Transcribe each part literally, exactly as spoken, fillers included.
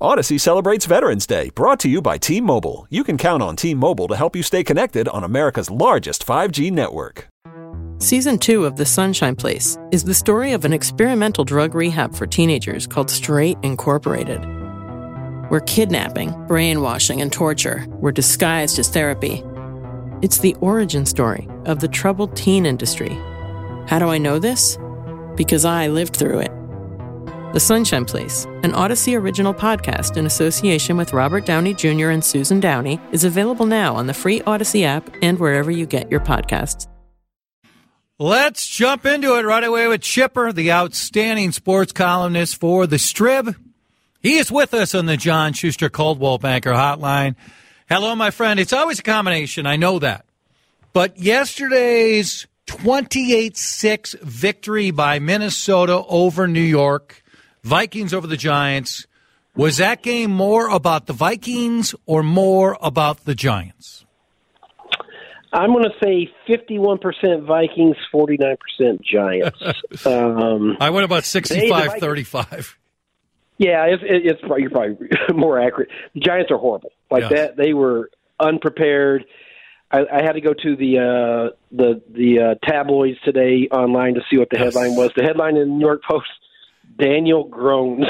Odyssey celebrates Veterans Day, brought to you by T-Mobile. You can count on T-Mobile to help you stay connected on America's largest five G network. Season two of The Sunshine Place is the story of an experimental drug rehab for teenagers called Straight Incorporated, where kidnapping, brainwashing, and torture were disguised as therapy. It's the origin story of the troubled teen industry. How do I know this? Because I lived through it. The Sunshine Place, an Odyssey original podcast in association with Robert Downey Junior and Susan Downey, is available now on the free Odyssey app and wherever you get your podcasts. Let's jump into it right away with Chipper, the outstanding sports columnist for The Strib. He is with us on the John Schuster Coldwell Banker Hotline. Hello, my friend. It's always a combination. I know that. But yesterday's twenty-eight six victory by Minnesota over New York, Vikings over the Giants, was that game more about the Vikings or more about the Giants? I'm going to say fifty-one percent Vikings, forty-nine percent Giants. um, I went about sixty-five thirty-five. Yeah, it's, it's probably, you're probably more accurate. The Giants are horrible. Like yes. that, they were unprepared. I, I had to go to the uh, the the uh, tabloids today online to see what the yes. headline was. The headline in the New York Post: Daniel groans,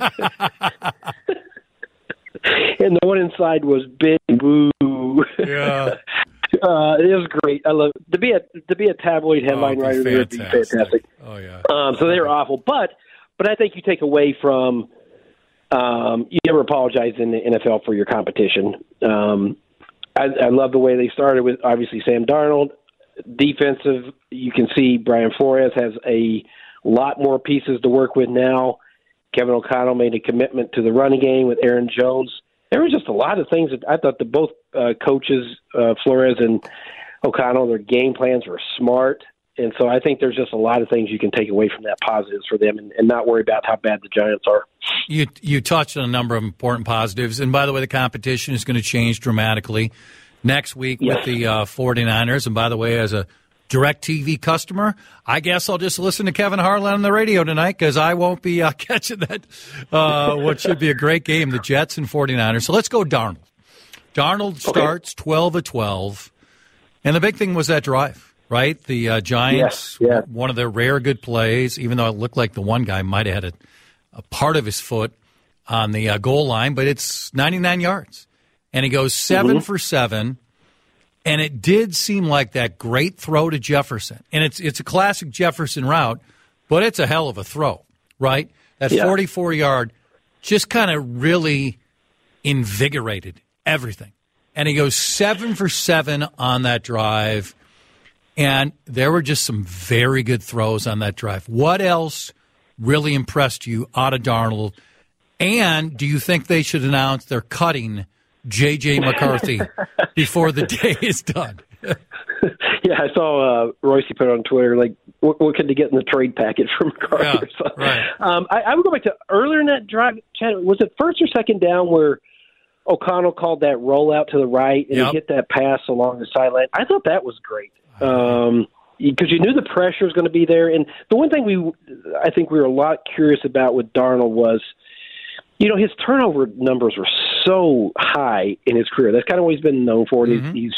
and the one inside was big boo. Yeah. Uh, it was great. I love to be a to be a tabloid headline oh, writer. There would be fantastic. Oh yeah. Um, so they were awful, but but I think you take away from um, you never apologize in the N F L for your competition. Um, I, I love the way they started with obviously Sam Darnold. Defensive, you can see Brian Flores has a lot more pieces to work with now. Kevin O'Connell made a commitment to the running game with Aaron Jones. There was just a lot of things that I thought that both uh, coaches, uh, Flores and O'Connell, their game plans were smart. And so I think there's just a lot of things you can take away from that positives for them and, and not worry about how bad the Giants are. You you touched on a number of important positives. And by the way, the competition is going to change dramatically next week yes. with the uh, 49ers. And by the way, as a DirecTV customer, I guess I'll just listen to Kevin Harlan on the radio tonight because I won't be uh, catching that, uh, what should be a great game, the Jets and 49ers. So let's go Darnold. Darnold okay. starts twelve of twelve, and the big thing was that drive, right? The uh, Giants, yeah, yeah. one of their rare good plays, even though it looked like the one guy might have had a, a part of his foot on the uh, goal line, but it's ninety-nine yards. And he goes seven mm-hmm. for seven. And it did seem like that great throw to Jefferson. And it's it's a classic Jefferson route, but it's a hell of a throw, right? That yeah. forty-four-yard just kind of really invigorated everything. And he goes seven for seven on that drive. And there were just some very good throws on that drive. What else really impressed you out of Darnold? And do you think they should announce they're cutting J J McCarthy before the day is done? Yeah, I saw uh, Royce put on Twitter, like, what, what could they get in the trade package from McCarthy? Yeah, so, right. um, I, I would go back to earlier in that drive, Chad, was it first or second down where O'Connell called that rollout to the right and yep. he hit that pass along the sideline? I thought that was great. Um, because you knew the pressure was going to be there. And the one thing we, I think we were a lot curious about with Darnold was, you know, his turnover numbers were so high in his career. That's kind of what he's been known for. Mm-hmm. He's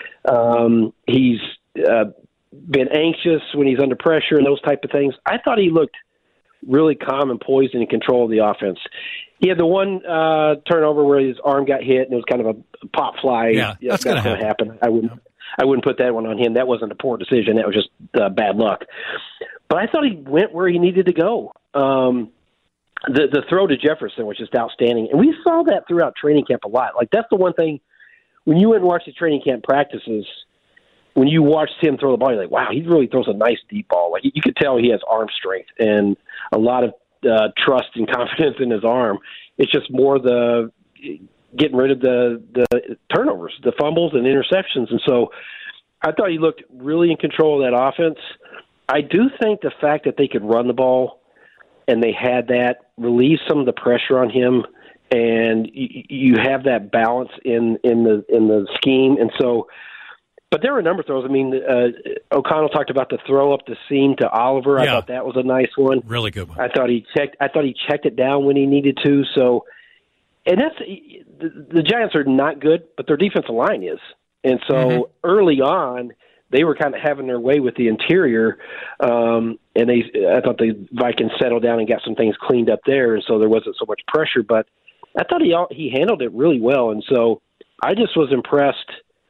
um, he's uh, been anxious when he's under pressure and those type of things. I thought he looked really calm and poised and in control of the offense. He had the one uh, turnover where his arm got hit and it was kind of a pop fly. Yeah, that's, that's going to happen. happen. I wouldn't. Yeah. I wouldn't put that one on him. That wasn't a poor decision. That was just uh, bad luck. But I thought he went where he needed to go. Um, the the throw to Jefferson was just outstanding. And we saw that throughout training camp a lot. Like, that's the one thing, when you went and watched the training camp practices, when you watched him throw the ball, you're like, wow, he really throws a nice deep ball. Like, you could tell he has arm strength and a lot of uh, trust and confidence in his arm. It's just more the getting rid of the, the turnovers, the fumbles and interceptions. And so I thought he looked really in control of that offense. I do think the fact that they could run the ball and they had that relieved some of the pressure on him, and you, you have that balance in, in the in the scheme. And so, but there were a number of throws. I mean, uh, O'Connell talked about the throw up the seam to Oliver. Yeah. I thought that was a nice one. Really good one. I thought he checked. I thought he checked it down when he needed to. So and that's the, the Giants are not good, but their defensive line is. And so mm-hmm. early on, they were kind of having their way with the interior, um, and they. I thought the Vikings settled down and got some things cleaned up there, and so there wasn't so much pressure. But I thought he he handled it really well, and so I just was impressed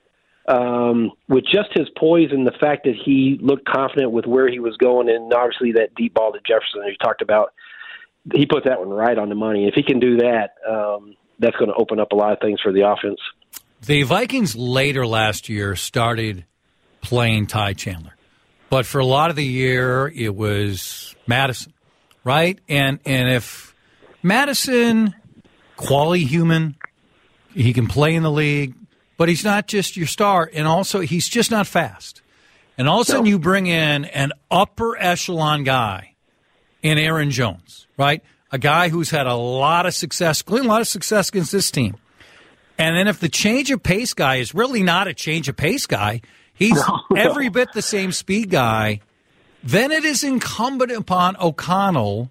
um, with just his poise and the fact that he looked confident with where he was going, and obviously that deep ball to Jefferson that he talked about. He put that one right on the money. If he can do that, um, that's going to open up a lot of things for the offense. The Vikings later last year started playing Ty Chandler, but for a lot of the year it was Madison, right? And and if Madison, quality human, he can play in the league, but he's not just your star, and also he's just not fast. And all of a sudden No. you bring in an upper echelon guy in Aaron Jones, right? A guy who's had a lot of success, including a lot of success against this team. And then if the change of pace guy is really not a change of pace guy, he's No, no. every bit the same speed guy, then it is incumbent upon O'Connell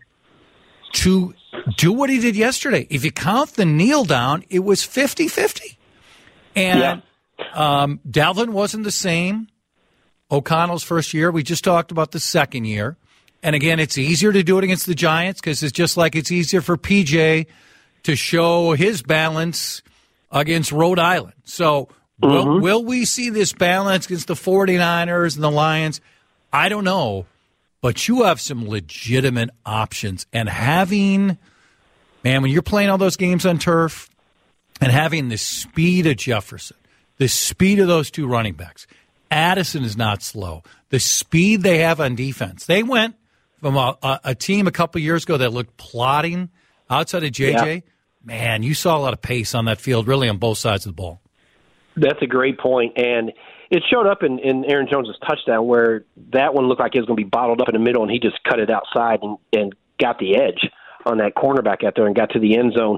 to do what he did yesterday. If you count the kneel down, it was fifty-fifty. And Yeah. um, Dalvin wasn't the same. O'Connell's first year. We just talked about the second year. And again, it's easier to do it against the Giants because it's just like it's easier for P J to show his balance against Rhode Island. So Mm-hmm. will, will we see this balance against the 49ers and the Lions? I don't know. But you have some legitimate options. And having, man, when you're playing all those games on turf and having the speed of Jefferson, the speed of those two running backs, Addison is not slow. The speed they have on defense. They went from a, a, a team a couple years ago that looked plodding outside of J J. Yeah. Man, you saw a lot of pace on that field, really on both sides of the ball. That's a great point, and it showed up in, in Aaron Jones' touchdown where that one looked like it was going to be bottled up in the middle, and he just cut it outside and, and got the edge on that cornerback out there and got to the end zone.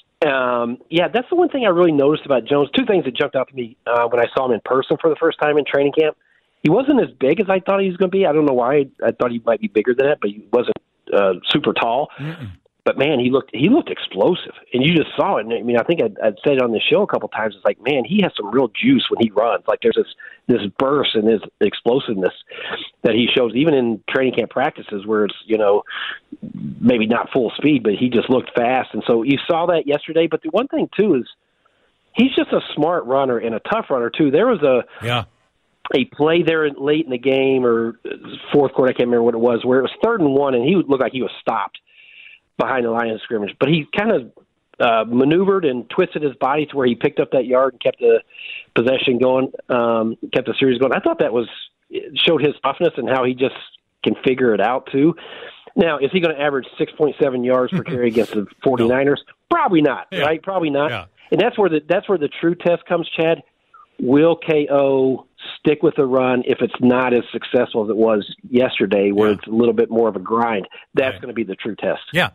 Um, yeah, that's the one thing I really noticed about Jones. Two things that jumped out to me uh, when I saw him in person for the first time in training camp. He wasn't as big as I thought he was going to be. I don't know why. I thought he might be bigger than that, but he wasn't uh, super tall. Mm-mm. But, man, he looked he looked explosive, and you just saw it. And I mean, I think I'd, I'd said it on the show a couple times. It's like, man, he has some real juice when he runs. Like there's this this burst and this explosiveness that he shows, even in training camp practices where it's, you know, maybe not full speed, but he just looked fast. And so you saw that yesterday. But the one thing, too, is he's just a smart runner and a tough runner, too. There was a yeah. a play there late in the game or fourth quarter, I can't remember what it was, where it was third and one, and he looked like he was stopped behind the line of scrimmage. But he kind of uh, maneuvered and twisted his body to where he picked up that yard and kept the possession going, um, kept the series going. I thought that was showed his toughness and how he just can figure it out, too. Now, is he going to average six point seven yards per carry against the 49ers? No. Probably not, yeah. right? Probably not. Yeah. And that's where the that's where the true test comes, Chad. Will K O stick with the run if it's not as successful as it was yesterday, where yeah. it's a little bit more of a grind? That's right. going to be the true test. Yeah.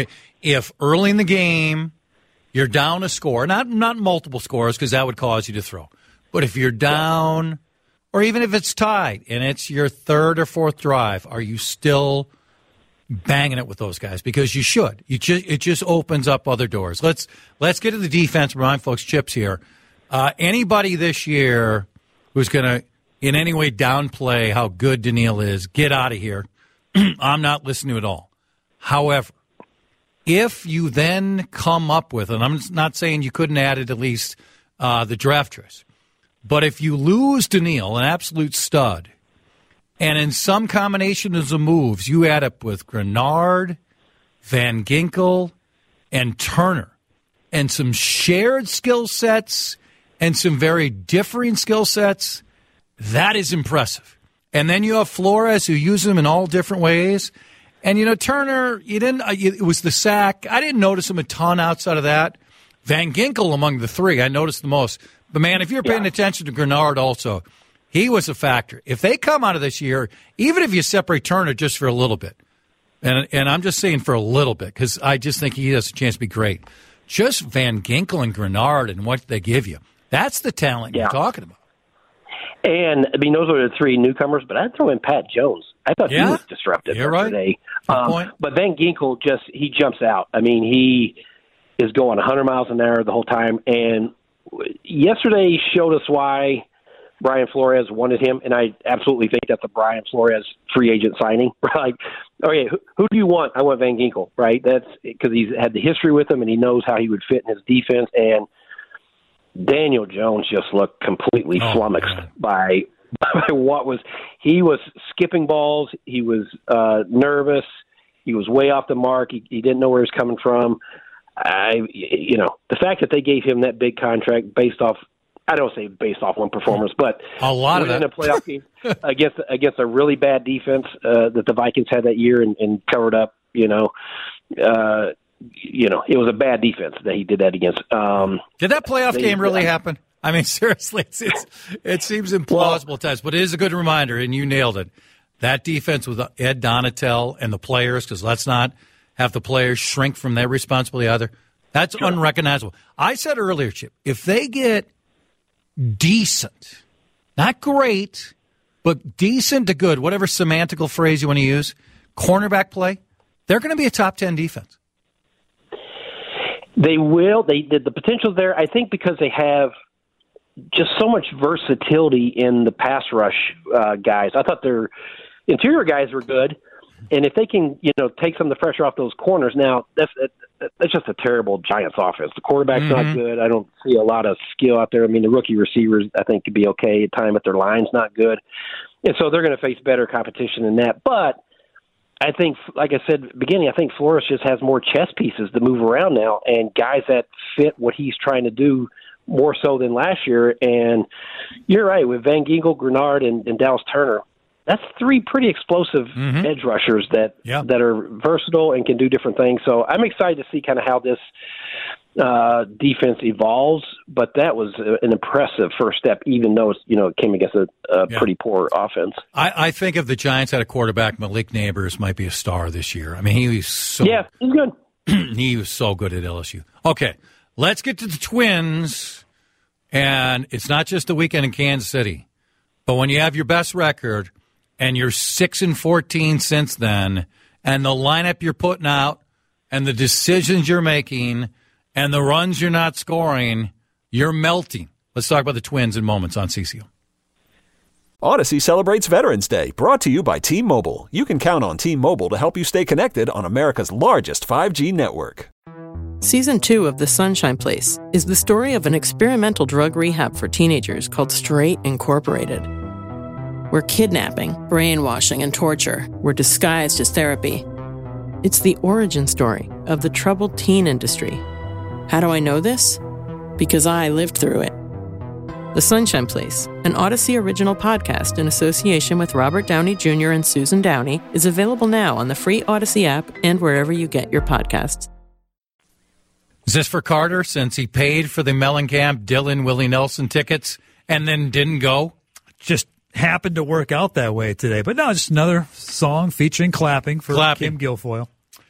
If early in the game you're down a score, not not multiple scores because that would cause you to throw, but if you're down, yeah. or even if it's tied and it's your third or fourth drive, are you still banging it with those guys? Because you should. You just it just opens up other doors. Let's let's get to the defense. Remind folks, Chips here. Uh, anybody this year who's going to in any way downplay how good Daniil is, get out of here. I'm not listening to it all. However, if you then come up with, and I'm not saying you couldn't add it at least uh, the draft choice, but if you lose Daniil, an absolute stud, and in some combination of the moves, you add up with Grenard, Van Ginkel, and Turner, and some shared skill sets and some very differing skill sets, that is impressive. And then you have Flores, who uses them in all different ways. And, you know, Turner, you didn't. It was the sack. I didn't notice him a ton outside of that. Van Ginkel among the three, I noticed the most. But, man, if you're paying yeah. attention to Grenard also, he was a factor. If they come out of this year, even if you separate Turner just for a little bit, and and I'm just saying for a little bit because I just think he has a chance to be great, just Van Ginkel and Grenard and what they give you, that's the talent yeah. you're talking about. And, I mean, those are the three newcomers, but I'd throw in Pat Jones. I thought yeah. he was disruptive You're yesterday. Right. Um, but Van Ginkel just, he jumps out. I mean, he is going one hundred miles an hour the whole time. And yesterday showed us why Brian Flores wanted him, and I absolutely think that's a Brian Flores free agent signing. Like, okay, who, who do you want? I want Van Ginkel, right? That's because he's had the history with him, and he knows how he would fit in his defense. And Daniel Jones just looked completely oh, flummoxed man. by by what was he was skipping balls. He was uh, nervous. He was way off the mark. He, he didn't know where he was coming from. I, you know, the fact that they gave him that big contract based off. I don't say based off one performance, but a lot of that in a playoff game against against a really bad defense uh, that the Vikings had that year and, and covered up. You know, uh, you know, it was a bad defense that he did that against. Um, did that playoff they, game really I, happen? I mean, seriously, it's, it's, it seems implausible well, at times, but it is a good reminder, and you nailed it. That defense with Ed Donatel and the players, because let's not have the players shrink from their responsibility either. That's sure. unrecognizable. I said earlier, Chip, if they get decent, not great, but decent to good, whatever semantical phrase you want to use, cornerback play, they're going to be a top ten defense. They will. They did the potential there, I think, because they have just so much versatility in the pass rush uh, guys. I thought their interior guys were good, and if they can, you know, take some of the pressure off those corners. Now, that's that's just a terrible Giants offense. The quarterback's mm-hmm. not good. I don't see a lot of skill out there. I mean, the rookie receivers, I think, could be okay at time, but their line's not good, and so they're going to face better competition than that. But I think, like I said at the beginning, I think Flores just has more chess pieces to move around now, and guys that fit what he's trying to do more so than last year. And you're right, with Van Ginkel, Grenard, and, and Dallas Turner, that's three pretty explosive mm-hmm. edge rushers that yep. that are versatile and can do different things. So I'm excited to see kind of how this uh, defense evolves. But that was an impressive first step, even though it's, you know, it came against a, a yeah. pretty poor offense. I, I think if the Giants had a quarterback, Malik Neighbors might be a star this year. I mean, he was so yeah, he's good. he was so good at L S U. Okay, let's get to the Twins. And it's not just the weekend in Kansas City, but when you have your best record and you're six and fourteen since then, and the lineup you're putting out, and the decisions you're making, and the runs you're not scoring, you're melting. Let's talk about the Twins in moments on C C O. Odyssey celebrates Veterans Day, brought to you by T-Mobile. You can count on T-Mobile to help you stay connected on America's largest five G network. Season two of The Sunshine Place is the story of an experimental drug rehab for teenagers called Straight Incorporated, where kidnapping, brainwashing, and torture were disguised as therapy. It's the origin story of the troubled teen industry. How do I know this? Because I lived through it. The Sunshine Place, an Odyssey original podcast in association with Robert Downey Junior and Susan Downey, is available now on the free Odyssey app and wherever you get your podcasts. Is this for Carter, since he paid for the Mellencamp, Dylan, Willie Nelson tickets and then didn't go? Just happened to work out that way today. But no, just another song featuring clapping for clapping. Kim Guilfoyle.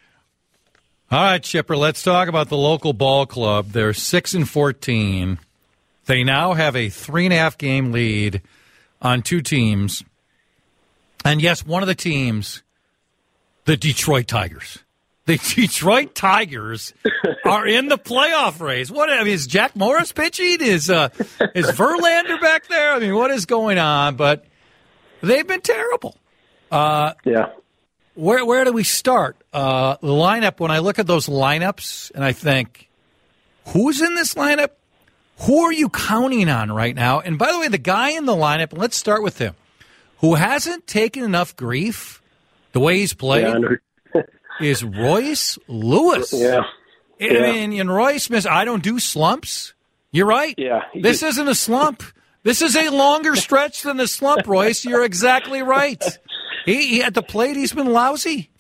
All right, Chipper, let's talk about the local ball club. They're six and fourteen. They now have a three and a half game lead on two teams. And yes, one of the teams, the Detroit Tigers. The Detroit Tigers are in the playoff race. What I mean, is Jack Morris pitching? Is uh, is Verlander back there? I mean, what is going on? But they've been terrible. Uh, yeah. Where where do we start? Uh, the lineup. When I look at those lineups, and I think, who's in this lineup? Who are you counting on right now? And by the way, the guy in the lineup. Let's start with him, who hasn't taken enough grief the way he's played. Yeah, is Royce Lewis. Yeah. I yeah. mean, and Royce Smith, I don't do slumps. You're right. Yeah. This isn't a slump. This is a longer stretch than a slump, Royce. You're exactly right. He, he at the plate, he's been lousy.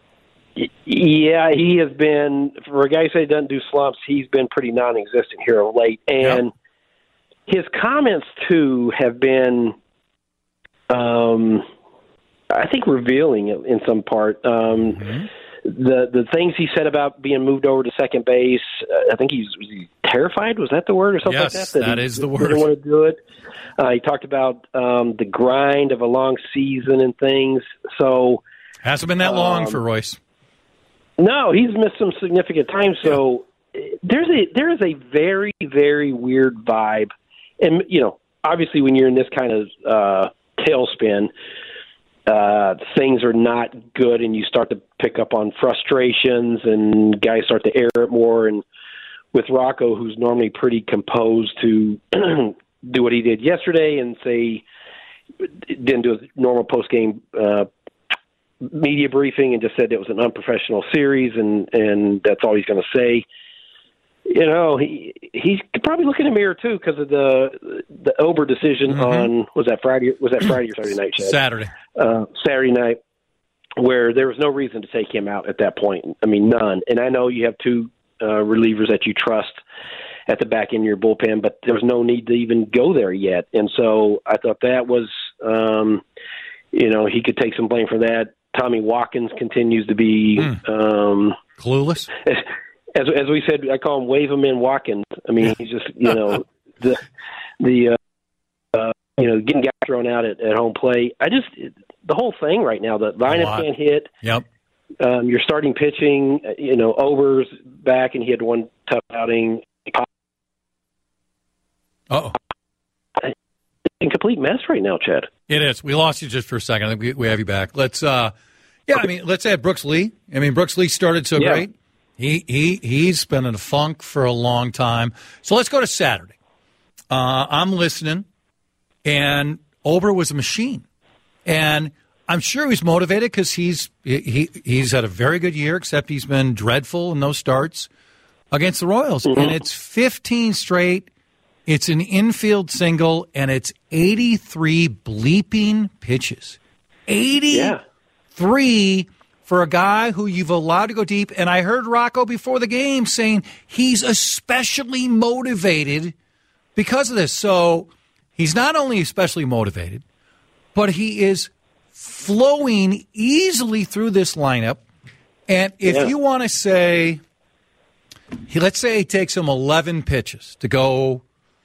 Yeah, he has been, for a guy who says he doesn't do slumps, he's been pretty non-existent here of late. And yep. his comments, too, have been, um, I think, revealing in some part. Um, mm-hmm. The the things he said about being moved over to second base, uh, I think he's was he terrified? Was that the word or something yes, like that? That, that he, is the he word. Didn't want to do it. Uh, he talked about um, the grind of a long season and things. So hasn't been that long um, for Royce. No, he's missed some significant time. So there's a there is a very very weird vibe, and you know, obviously when you're in this kind of uh, tailspin, uh, things are not good, and you start to pick up on frustrations, and guys start to air it more. And with Rocco, who's normally pretty composed, to do what he did yesterday and say didn't do a normal post game uh, media briefing and just said it was an unprofessional series, and and that's all he's going to say. You know, he he's probably looking in the mirror too because of the the Ober decision mm-hmm. on was that Friday was that Friday or Saturday night? Chad? Saturday, uh, Saturday night, where there was no reason to take him out at that point. I mean, none. And I know you have two uh, relievers that you trust at the back end of your bullpen, but there was no need to even go there yet. And so I thought that was, um, you know, he could take some blame for that. Tommy Watkins continues to be mm. um, clueless. As as we said, I call him Wave him in Watkins. I mean, he's just, you know, the the uh, uh, you know, getting guys thrown out at, at home plate. I just the whole thing right now. The lineup can't hit. Yep. Um, you're starting pitching. You know, Ober's back, and he had one tough outing. Uh oh. It's a complete mess right now, Chad. It is. We lost you just for a second. I think we, we have you back. Let's. Uh, yeah, I mean, let's add Brooks Lee. I mean, Brooks Lee started so yeah. great. He he he's been in a funk for a long time. So let's go to Saturday. Uh, I'm listening, and Ober was a machine, and I'm sure he's motivated because he's he he's had a very good year, except he's been dreadful in those starts against the Royals, mm-hmm. and it's fifteen straight. It's an infield single, and it's eighty-three bleeping pitches. eighty-three. Yeah. For a guy who you've allowed to go deep. And I heard Rocco before the game saying he's especially motivated because of this. So he's not only especially motivated, but he is flowing easily through this lineup. And if yeah. you want to say, he, let's say it takes him eleven pitches to go,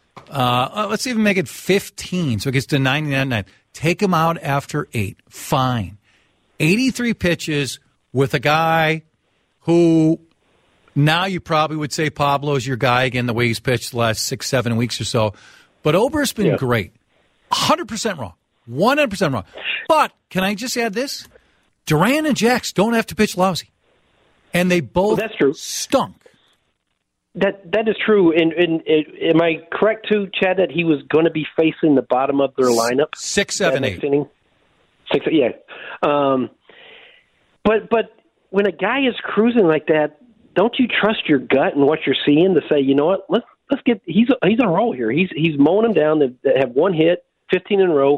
uh, let's even make it fifteen, so it gets to ninety-nine nine. Take him out after eight. Fine. eighty-three pitches with a guy who now you probably would say Pablo's your guy again, the way he's pitched the last six, seven weeks or so. But Ober's been yeah. great. one hundred percent wrong. one hundred percent wrong. But can I just add this? Duran and Jax don't have to pitch lousy. And they both well, that's true. stunk. That That is true. And, and, and am I correct, too, Chad, that he was going to be facing the bottom of their lineup? Six, seven, eight. Inning? Six, yeah. Um, but but when a guy is cruising like that, don't you trust your gut and what you're seeing to say, you know what, let's let's get he's he's on a roll here. He's he's mowing them down. They have one hit, fifteen in a row.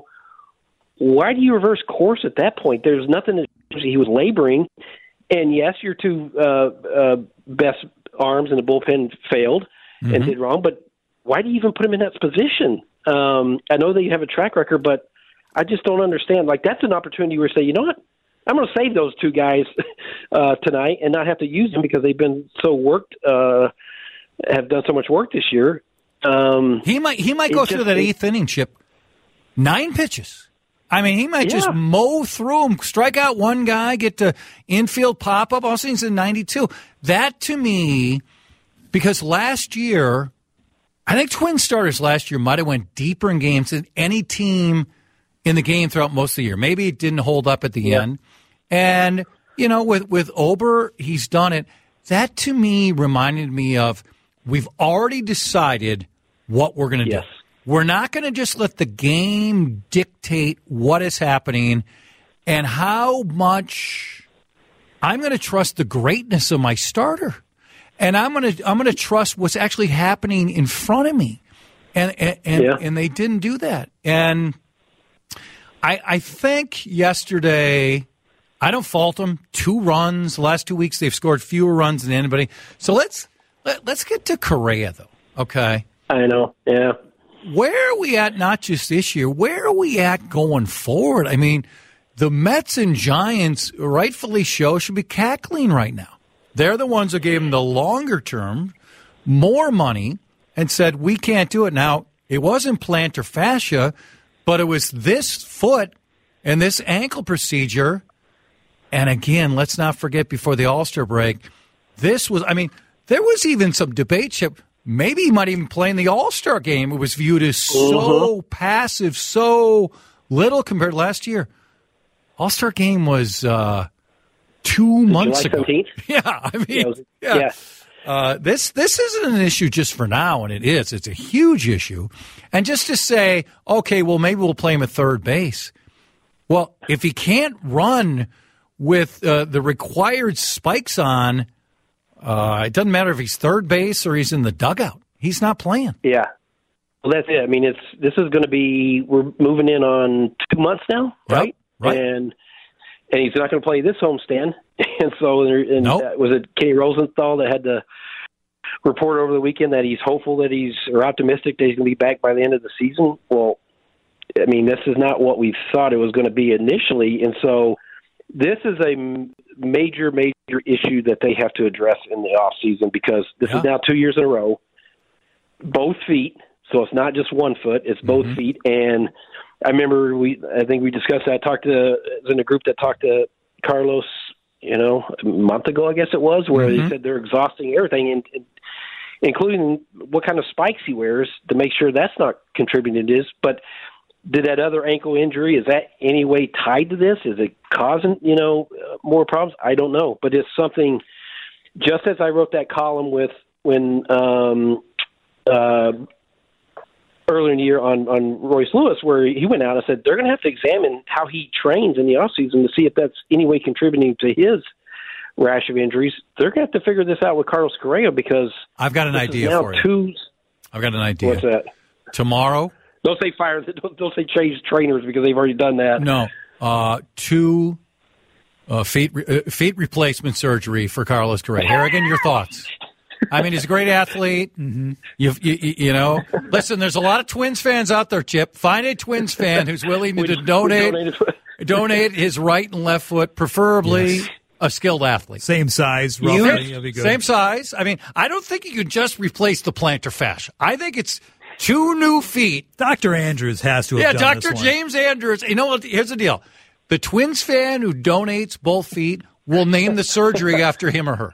Why do you reverse course at that point? There's nothing that he was laboring. And yes, your two uh, uh, best arms in the bullpen failed mm-hmm. and did wrong. But why do you even put him in that position? Um, I know that you have a track record, but I just don't understand. Like, that's an opportunity where you say, you know what, I'm going to save those two guys uh, tonight and not have to use them because they've been so worked, uh, have done so much work this year. Um, he might he might go just, through that eighth inning, Chip. Nine pitches. I mean, he might yeah. just mow through them, strike out one guy, get to infield pop-up. All things in ninety-two. That, to me, because last year, I think Twin starters last year might have went deeper in games than any team in the game throughout most of the year. Maybe it didn't hold up at the yeah. end. And, you know, with, with Ober, he's done it. That, to me, reminded me of we've already decided what we're going to yes. do. We're not going to just let the game dictate what is happening and how much I'm going to trust the greatness of my starter. And I'm going to I'm going to trust what's actually happening in front of me. And and, and, yeah. and they didn't do that. And I I think yesterday, I don't fault them. Two runs. The last two weeks they've scored fewer runs than anybody. So let's let, let's get to Correa, though. Okay. I know. Yeah. Where are we at, not just this year, where are we at going forward? I mean, the Mets and Giants, rightfully so, should be cackling right now. They're the ones that gave him the longer term, more money, and said, we can't do it. Now, it wasn't plantar fascia, but it was this foot and this ankle procedure. And again, let's not forget before the All-Star break, this was, I mean, there was even some debate, Chip. Maybe he might even play in the All-Star game. It was viewed as so uh-huh. passive, so little compared to last year. All-Star game was uh, two months July ago. seventeenth? Yeah, I mean, yeah. Was, yeah. yeah. Uh, this this isn't an issue just for now, and it is. It's a huge issue. And just to say, okay, well, maybe we'll play him at third base. Well, if he can't run with uh, the required spikes on, uh, it doesn't matter if he's third base or he's in the dugout. He's not playing. Yeah. Well, that's it. I mean, it's this is going to be, we're moving in on two months now, right? Yep, right. And and he's not going to play this homestand. And so, and nope. uh, was it Kenny Rosenthal that had to report over the weekend that he's hopeful that he's, or optimistic that he's going to be back by the end of the season? Well, I mean, this is not what we thought it was going to be initially. And so this is a major, major issue that they have to address in the off season, because this yeah. is now two years in a row, both feet. So it's not just one foot, it's both mm-hmm. feet. And I remember we, I think we discussed that, talked to, was in a group that talked to Carlos, you know, a month ago, I guess it was, where mm-hmm. they said they're exhausting everything, and, and including what kind of spikes he wears to make sure that's not contributing to this. But did that other ankle injury, is that any way tied to this? Is it causing, you know, uh, more problems? I don't know. But it's something, just as I wrote that column with when um, uh, earlier in the year on, on Royce Lewis, where he went out and said they're going to have to examine how he trains in the offseason to see if that's any way contributing to his rash of injuries. They're going to have to figure this out with Carlos Correa, because I've got an idea for you. Two, I've got an idea. What's that? Tomorrow. Don't say fire. Don't, don't say change trainers, because they've already done that. No. Uh, two uh, feet re- uh, feet replacement surgery for Carlos Correa. Harrigan, your thoughts? I mean, he's a great athlete. Mm-hmm. You, you, you know, listen, there's a lot of Twins fans out there, Chip. Find a Twins fan who's willing to donate donate his right and left foot, preferably yes. a skilled athlete. Same size, roughly. That'd be good. Same size. I mean, I don't think you can just replace the plantar fascia. I think it's two new feet. Doctor Andrews has to have yeah, done Doctor this one. James Andrews. You know what? Here's the deal. The Twins fan who donates both feet will name the surgery after him or her.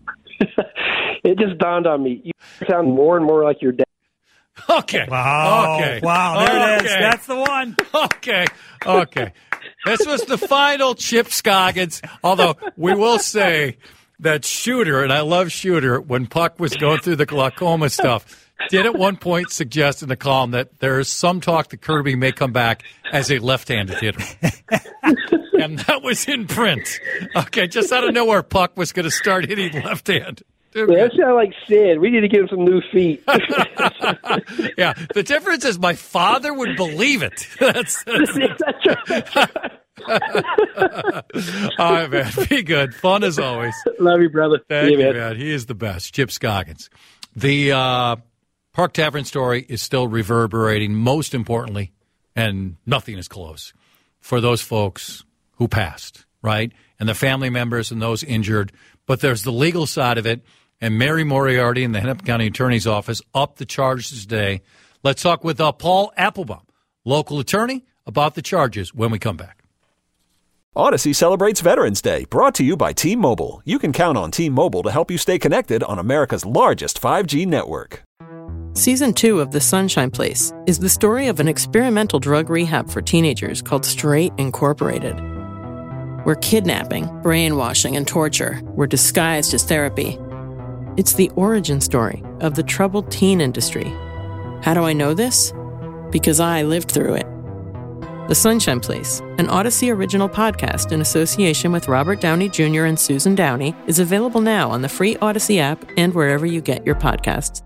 It just dawned on me. You sound more and more like your dad. Okay. Wow. Okay. Wow. There okay. it is. That's the one. Okay. Okay. This was the final Chip Scoggins, although we will say that Shooter, and I love Shooter, when Puck was going through the glaucoma stuff, did at one point suggest in the column that there is some talk that Kirby may come back as a left-handed hitter. And that was in print. Okay, just out of nowhere, Puck was going to start hitting left-handed. Yeah, that sounds like Sid. We need to give him some new feet. Yeah, the difference is my father would believe it. That's, that's, that's all right, man. Be good. Fun as always. Love you, brother. Thank you, you, man. man. He is the best. Chip Scoggins. The uh, Park Tavern story is still reverberating, most importantly, and nothing is close, for those folks who passed, right? And the family members and those injured. But there's the legal side of it. And Mary Moriarty in the Hennepin County Attorney's Office upped the charges today. Let's talk with uh, Paul Applebaum, local attorney, about the charges when we come back. Odyssey celebrates Veterans Day, brought to you by T-Mobile. You can count on T-Mobile to help you stay connected on America's largest five G network. Season two of The Sunshine Place is the story of an experimental drug rehab for teenagers called Straight Incorporated, where kidnapping, brainwashing, and torture were disguised as therapy. It's the origin story of the troubled teen industry. How do I know this? Because I lived through it. The Sunshine Place, an Odyssey original podcast in association with Robert Downey Junior and Susan Downey, is available now on the free Odyssey app and wherever you get your podcasts.